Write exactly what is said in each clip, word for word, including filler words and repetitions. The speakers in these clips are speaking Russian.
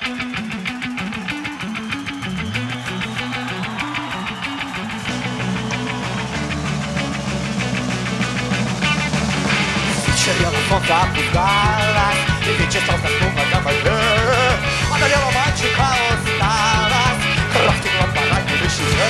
Вечерело, солнце опускалось, и вечер стал заснув на войне. Одолела мальчика усталость, кровь текла по ранней щеке.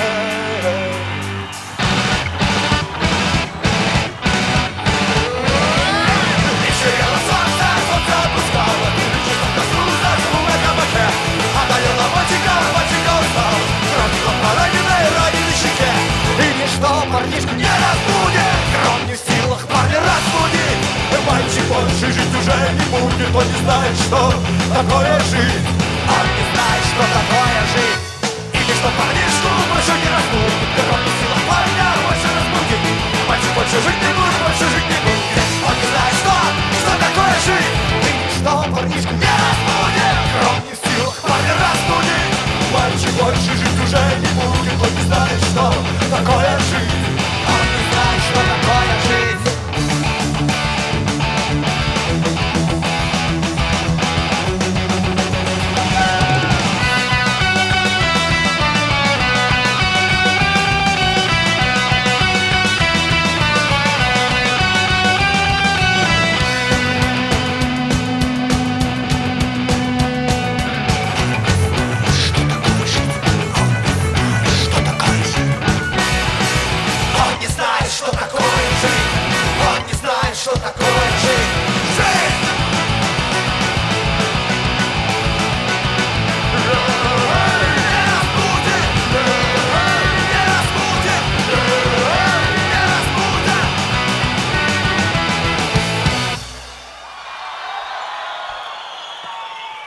Вечерело, солнце, солнце опускалось, и вечер стал заснув, заснув на кабаке. Одолела мальчика, мальчика усталость, кровь текла по раненой, раненой щеке. И ничто парнишку не разбудит, кровь не в силах парня разбудить. Мальчик больше жить уже не будет, он не знает, что такое жить. Он не знает, что такое жить. И ничто парнишку больше не разбудит, кровь не в силах парня больше разбудить. Мальчик больше жить не будет, больше жить не будет. Он не знает, что, что такое жить. И ничто парнишку не разбудит, кровь не в силах парня разбудить. Мальчик больше жить уже не будет, он не знает, что такое жить.